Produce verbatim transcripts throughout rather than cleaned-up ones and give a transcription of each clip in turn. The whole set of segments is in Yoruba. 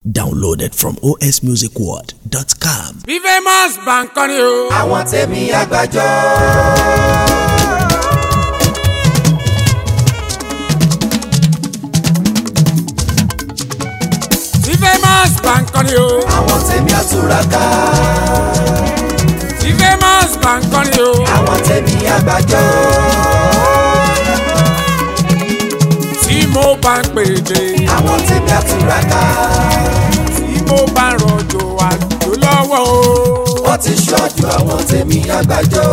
Downloaded from o s music world dot com. Bí famous bank kan ni o. Àwọn tèmi àgbàjọ. Bí famous bank kan ni o. Àwọn tèmi àtúraká. Bí famous bank kan ni o. Àwọn tèmi àgbàjọ. Tí mo bá ń pèdè. Àwọn tèmi àtúraká. Tí mo bá ń rọ̀jò àlùjọ lọ́wọ́ o. Wọ́n ti ṣọ́jú àwọn tèmi àgbàjọ.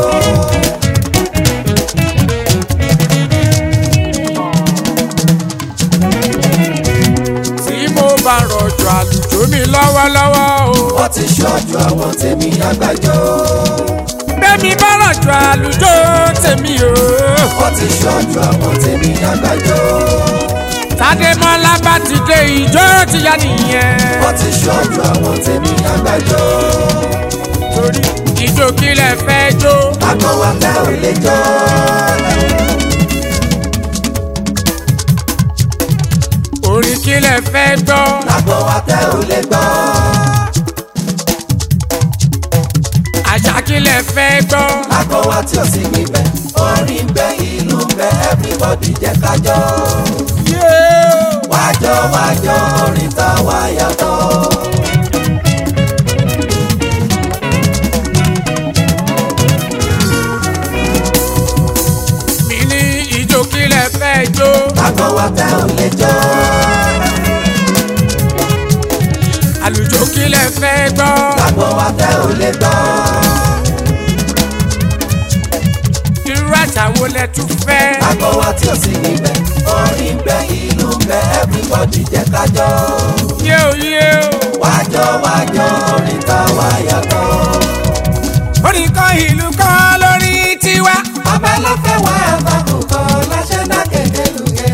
Tí mo bá ń rọ̀jò àlùjọ mi lọ́wọ́lọ́wọ́ o. Wọ́n ti ṣọ́jú àwọn tèmi àgbàjọ. Bẹ́ẹ̀ni bá rọ̀jò àlùjọ tèmi o. Wọ́n ti ṣọ́jú àwọn tèmi àgbàjọ. Tádémọ́lá bá ti dé ìjó ti yá nìyẹn. Wọ́n ti ṣọ́jú àwọn tèmi àgbàjọ. Torí ìjó kílẹ̀ fẹ́ jó. Àgọ́ wa fẹ́ ò lè jọ. Orin kílẹ̀ fẹ́ gbọ́. Àgọ́ wa fẹ́ ò lè gbọ́. Àṣà kílẹ̀ fẹ́ gbọ́. Àgọ́ wa tí ò sí níbẹ̀. Orin ń bẹ, ìlú ń bẹ, everybody jẹ́ ká jọ. Wájọ wájọ orin tá wá yàtọ̀. Mi ní ìjó kílẹ̀ fẹ́ jó. Àgọ́ wa fẹ́ ò lè jọ. Àlùjó kílẹ̀ fẹ́ gbọ́. Àgọ́ wa fẹ́ ò lè gbọ́. Irú àṣà wo lẹ tún fẹ́? Àgọ́ wa tí ò sí níbẹ̀. Orin ń bẹ, ìlú ń bẹ, everybody jẹ́ ká jọ. Yóò yóò. Wájọ wájọ orin tá wá yàtọ̀. Orin kan ìlú kan lórí tiwa. Bàbá ló fẹ́ wá àbákùkọ láṣẹ náà kéde lùgẹ́.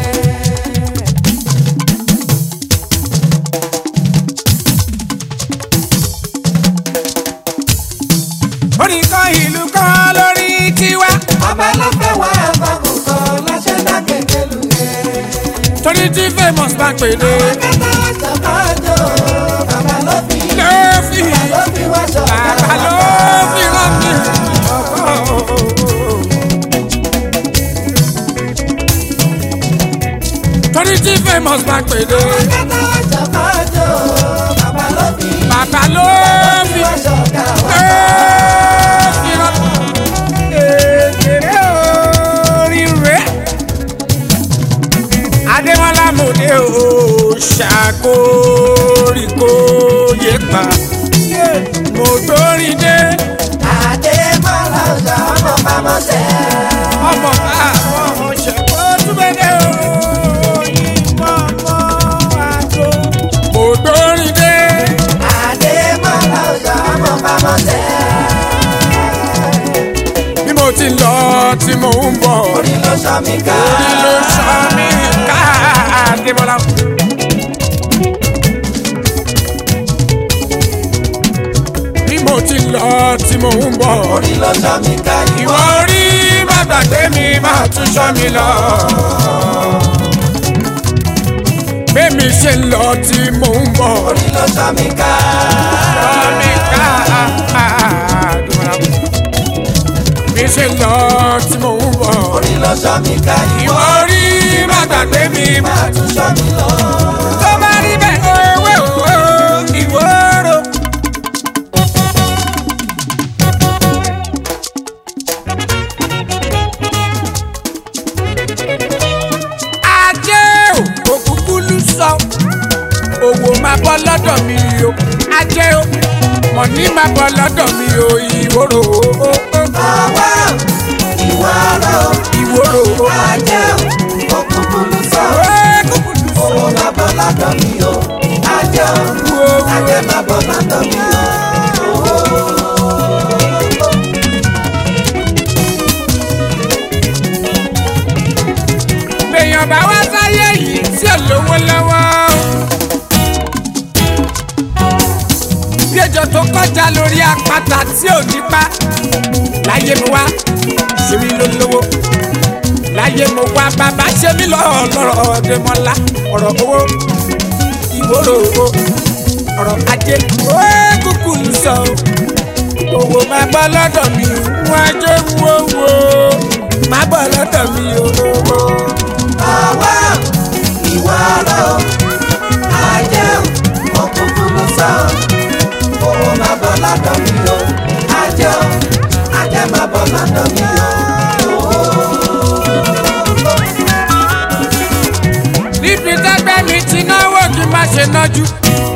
Orin kan ìlú kan lórí tiwa. Bàbá ló fẹ́ wá àbákùkọ láṣẹ náà kéde lùgẹ́. Torí tí famous bá ń pèdè. Kátà ṣàbájọ, bàbá ló fi Ló fi ló fi wá ṣọ̀gá. bàbá ló fi rán mi. Torí tí famous bá ń pèdè. Kátà ṣàbájọ, bàbá ló fi Bàbá ló ló fi fi wá ṣọ̀gá. fi rán mi. Èkèrè orin rẹ̀. Adémọ́lá mòdé o ṣàkóríkó yé pa. Mo gbórin dé. Adémọ́lá ọ̀gá ọmọ bàmọ́ tẹ̀. Ọmọ bá ọmọ ṣẹ̀kọ́ túbẹ̀dẹ̀ o. Ìmọ̀ ọmọ àjò. Mo gbórin dé. Adémọ́lá ọ̀gá ọmọ bàmọ́ tẹ̀. Bí mo ti lọ tí mo ń bọ̀. Orí ló sọ mí ká. Orí ló sọ mí ká. Adémọ́lá. Bí mo ti lọ tí mo ń bọ̀. Orí ló sọ mí ká. Ìwọ orí má gbàgbé mi má tún sọ mi lọ. Bẹ́ẹ̀mi ṣe ń lọ tí mò ń bọ̀. Orí ló sọ mí ká. Sọ mi ká. Bí ṣe ń lọ tí mò ń bọ̀. Orí ló sọ mí ká. Ìwọ orí má gbàgbé mi má. Má tún sọ mí lọ. Tó bá rí bẹ́ẹ̀ owó owó ìwòrò. Ajé o, òkùnkùn lù sọ, owó máa bọ́ lọ́dọ̀ mi o. Ajé o, mọ̀ní máa bọ́ lọ́dọ̀ mi o. Ìwòrò o, Àwa ìwà rọ̀. ìwòrò o. Ajé òkùnkùn ló sọ. Òkùnkùn lù sọ. Owó máa bọ̀ lọ́dọ̀ mi o. Ajé o. Ajé máa bọ̀ lọ́dọ̀ mi o. Èèyàn bá wá sáyé yìí tí ò lówó lọ́wọ́. Bí ejò tó kọjá lórí àpáta tí ò ní pa. Láyé mi wá, ṣe mí ló lówó. Láyé mo wá, bàbá ṣe mí lọ́ọ́ lọ́rọ̀ Adémọ́lá. Ọ̀rọ̀ owó ìwòrò ajé ó kúkú lù sọ owó máa bọ́ lọ́dọ̀ mi wọ́n ajé wọ́wọ́ máa bọ́ lọ́dọ̀ mi o. àwa ìwà rẹ o ajé òkùnkùn ló sọ owó máa bọ́ lọ́dọ̀ mi o ajé o ajé máa bọ́ lọ́dọ̀ mi o. níbi tẹ́gbẹ́ mi ti náwó kí n má ṣe nájú.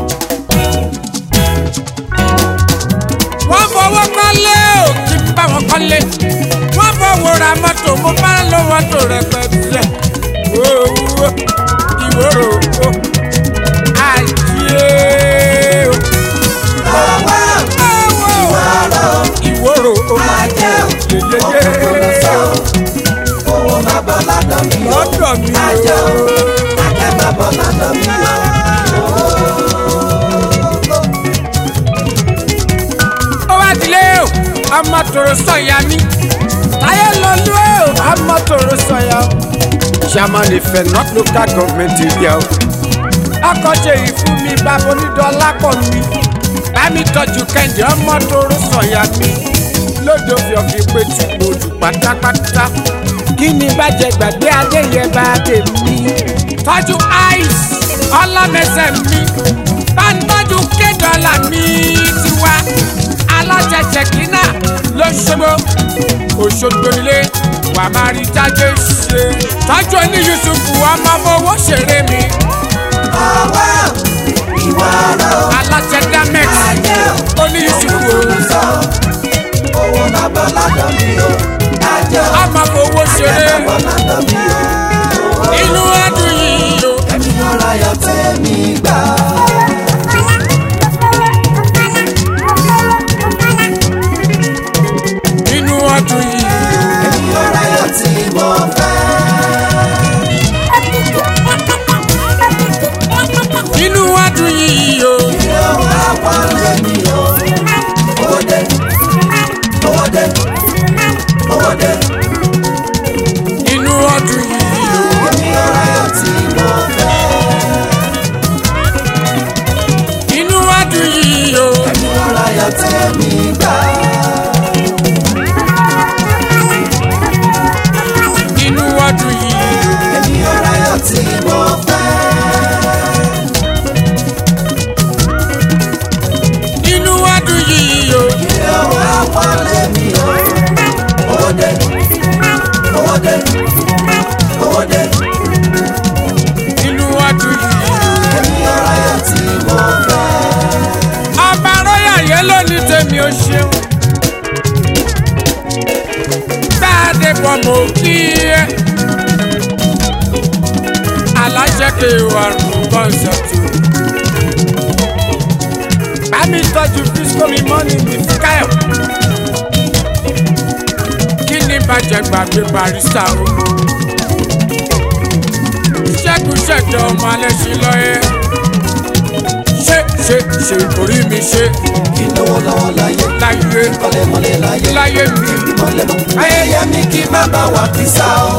wọ́n fọwọ́ kọ́lé ò kí n bá wọn kọ́lé. wọ́n fọwọ́ ra mọ́tò mo bá ń lo mọ́tò rẹpẹtẹ. owó ìwòrò o ajé o. àwa ìwà rẹ o ìwòrò o ajé òkùnkùn ló sọ owó máa bọ́ lọ́dọ̀ mi o lọ́dọ̀ mi ajé o. o ajé máa bọ́ lọ́dọ̀ mi o. ó wá dilé o ọmọ tòrò sọ̀yà mi táyé lọ́lú o ọmọ tòrò sọ̀yà o. chairman ife north local government area o. akọ́ṣe yìí fún mi bàbá onídọ́lá pọ̀ mi bámi tọ́jú kẹ́hìndé ọmọ tòrò sọ̀yà mi lódò fìọ̀fì pé tí mo lù pátápátá. kí ni bàjẹ́ gbàgbé adéyẹ bá tèmi. tọ́jú ice ọlọ́mẹsẹ̀ mi bá ń tọ́jú kédọ́là mi tiwa alájẹjẹ kínà lóṣogbo òṣogbo ilé wà máa rí jáde ṣe. tọ́jú oní yusufu ọmọ owó ṣeré mi. àwa ìwà rẹ o alájẹ damex ajé oní yusufu òkùnkùn ló sọ owó máa bọ́ lọ́dọ̀ mi o ajé o ọmọ owó ṣeré máa bọ́ lọ́dọ̀ mi o. inú ẹdùn yìí o. ẹ̀mí ọ̀rọ̀ ayọ̀ tẹ̀mí gbà. inú ẹdùn yìí o. ẹ̀mí ọ̀rọ̀ ayọ̀ tí mo fẹ́. inú ẹdùn yìí o. ilé wa wà lẹ́mí o. owó dé owó dé owó dé. inú ẹdùn yìí o. ẹ̀mí ọ̀rọ̀ ayọ̀ tí mo fẹ́. inú ẹdùn yìí o. ẹ̀mí ọ̀rọ̀ ayọ̀ tẹ̀mí gbà. inú ẹdùn yìí o. ẹ̀mí ọ̀rọ̀ ayọ̀ tí mo fẹ́. inú ẹdùn yìí o. ilé wa wà lẹ́mí o. owó dé owó dé owó dé. inú ẹdùn yìí o. ẹ̀mí ọ̀rọ̀ ayọ̀ tí mo fẹ́. ọba rọ́yà yẹn ló ní tèmi ò ṣeun. gbáàdé pọ̀ mọ́ kí ẹ. aláṣẹ kéwà rún kọ́ńsẹ̀tù. bámi tọ́jú fisco mi mọ́nì mi fíkáyọ̀. kí ni bàjẹ́ gbàgbé barista o. ṣẹ́gun ṣẹ̀jọ̀ ọmọ alẹ́ sí lọ́yẹ́. ṣe ṣe ṣe orí mi ṣe kí lówó lọ́wọ́ láyé láyé kọ́lé mọ́lé láyé láyé mi. mọ́lé mọ́. ayẹyẹ mi kí má bá wà kísà o.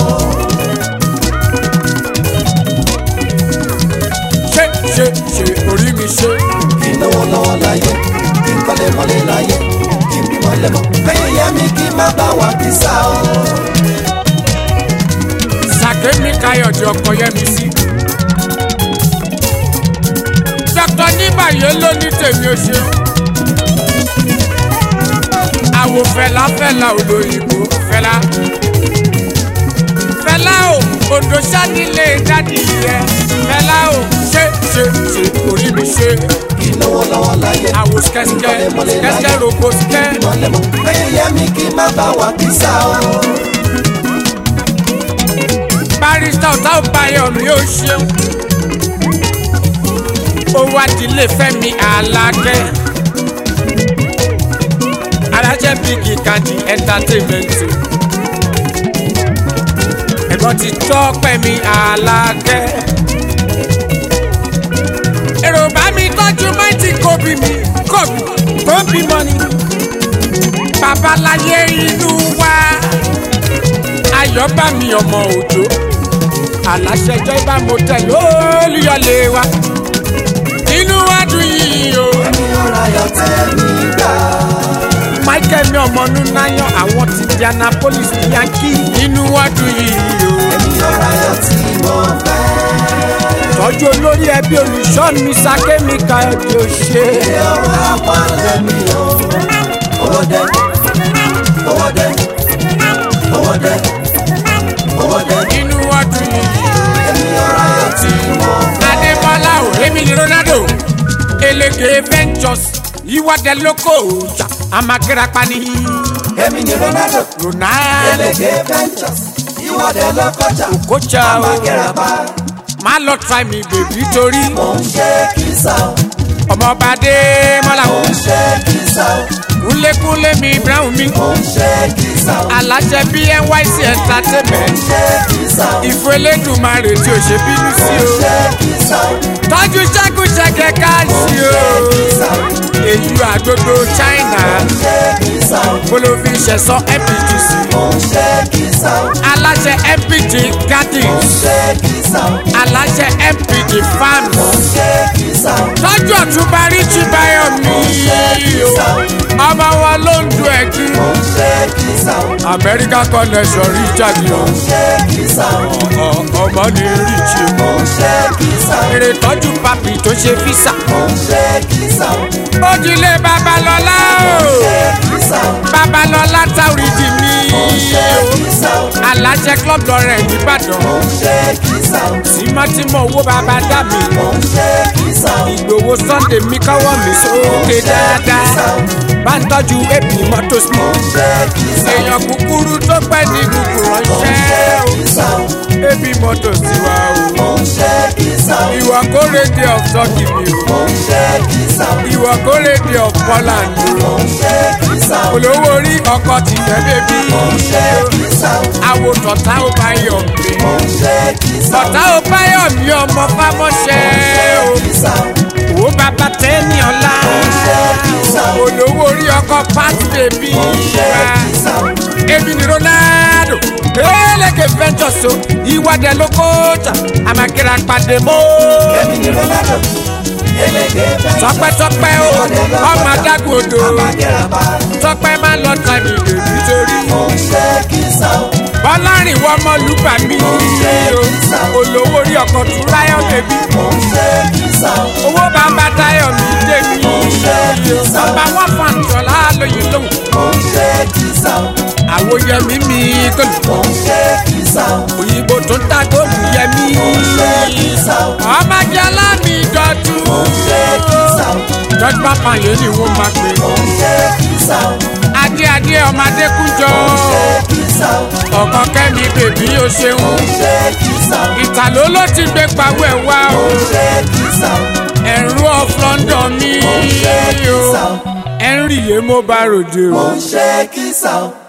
ṣe ṣe ṣe orí mi ṣe kí lówó lọ́wọ́ láyé kí kọ́lé mọ́lé láyé kí bí mọ́lé mọ́. ayẹyẹ mi kí má bá wà kísà o. sàkémi káyọ̀dé ọkọ̀ yẹ mi sí. dr nígbàyé ló ní tèmi ò ṣeun. àwò fẹlá fẹlá olóyìnbó fẹlá fẹlá o odò sanilé dádì yẹ fẹlá o ṣe ṣe ṣe orí mi ṣe. kí lówó lọ́wọ́ láyé àwò skẹ́skẹ́ skẹ́skẹ́ robo skẹ́. kí mọ́lé mọ́. ayẹyẹ mi kí má bá wà kísà o. barista ọ̀tá ọ̀báyọ̀ mi ò ṣeun. ó wá dilé Fẹ́mi Alákẹ́. alájẹ bíkì kandi entertainment. ẹ̀gbọ́n ti Tọ́pẹ́ mi Alákẹ́. èrò bá mi tọ́jú máìtì kóbì mi kóbì kóbì mọ́ni. babaláyé inú wa ayọ̀ bá mi ọmọ òjò. aláṣẹjọ́ ibà mo tẹ̀ lólùyọ̀lé wa. inú wa dùn yìí o. ẹ̀mí wọnú náyọ̀ àwọn ti Indianapolis Yankee nínú ọdún yìí o. èmi ọ̀rọ̀ ayọ̀ tí mo fẹ́. tọ́jú olórí ẹbí olùṣọ́ mi Sákémi Káyọ̀dé ò ṣe. ilé ọ̀rọ̀ àwọn lẹ́mi o. owó dẹ owó dẹ owó dẹ owó dẹ. nínú ọdún yìí èmi ọ̀rọ̀ ayọ̀ tí mo fẹ́. Adébọ́lá ò èmi ni Ronaldo Elege Ventures ìwádẹ lóko ọjà amakérapá ni. èmi ni Ronaldo Ronaldo Elege Ventures ìwọ́de lọ́kọjà Okocha o. amakérapá. má lọ try me baby torí mo ń ṣe kìsà o. ọmọọba Adémọ́lá mo ń ṣe kìsà o. kúnlékúnlé mi brown mi mo ń ṣe kìsà o. aláṣẹ bí N Y C entertainment ṣe kìsà o. ìfún Elédùmarè tí ò ṣe bínú sí o. ṣe kìsà o. tọ́jú ṣẹ́gun ṣẹ́gẹ́ káàṣì o. èyí àgbogbo China ṣe kìsà o. bolofin ṣẹ̀sán M P G C mo ń ṣe kìsà o. aláṣẹ M P G Gardens ṣe kìsà o. aláṣẹ M P G Farms ṣe kìsà o. tọ́jú ọ̀túnba Richie Báyọ̀mí o ọmọ wọn ló ń du ẹ̀kí ṣe kìsà o. America connection rí jáde o ṣe kìsà o. ọmọ ní Richie o ṣe kìsà o. èrè tọ́jú papi tó ṣe físà ṣe kìsà o. ojúlé Babalọ́lá o ṣe kìsà o. Babalọ́lá Táwùrìdì mi ṣe kìsà o. aláṣẹ club lọrẹ nìbàdàn ṣe kìsà o. tímọ́tímọ́ owó bàbá dá mi ṣe kìsà o. Ìgbòho Sunday mi káwọ́ mi sókè dáadáa bá ń tọ́jú èpì mọ́tò sí ṣe kìsà o. èèyàn kúkúrú tó pẹ́ ní gbogbo ránṣẹ́ o kìsà o. èpì mọ́tò sí wa o ṣe kìsà o. ìwà kórèdè of Turkey mi o ṣe kìsà o. ìwà kórèdè of Poland o ṣe kìsà o. olówó orí ọkọ tìfẹ́ bébí ṣe kìsà o. àwo tọ̀tá ò bá yọ̀ mí ṣe kìsà o. tọ̀tá ò bá yọ̀ mí ọmọ fámọ́ṣẹ́ o kìsà o. wo bàbá tẹ́ni ọ̀la kìsà o. olówó orí ọkọ pàtì bèbí wa kìsà o. èmi ni Ronaldo Elege Ventures o ìwádẹ lókòtà àmàkìrà pàdé mọ́ èmi ni Ronaldo Elege Ventures tọpẹ́tọpẹ́ o ọmọ adágún odò amakérapá. tọpẹ́ má lọ ta mi bèbí torí ṣe kìsà o. bọ́lárìn wọ́n mọ́ lùbà mi o olówó orí ọkọ̀ tún ráyọ̀ bèbí ṣe kìsà o. owó bàbá Táyọ̀ mi dé mi bàbá wọn fún àtúntọ̀lá lóyún lóhùn ṣe kìsà o. àwòyẹmí mi gòlù ṣe kìsà o. òyìnbó tó ń ta góòlù yẹmí kìsà o. ọmọ jẹlá mi dọ̀tún ṣe kìsà o. dọ́jú pápá yẹn ni wọ́n máa pè ṣe kìsà o. adé adé ọmọ adékúnjọ kìsà o. ọkọ Kẹ́mi bèbí o ṣeun ṣe kìsà o. ìtàló ló ti gbé pawọ́ ẹ̀ wá o ṣe kìsà o. ẹ̀rú of London mi o kìsà o. ẹ̀rù yé mo bá ròde o. ṣe kìsà o.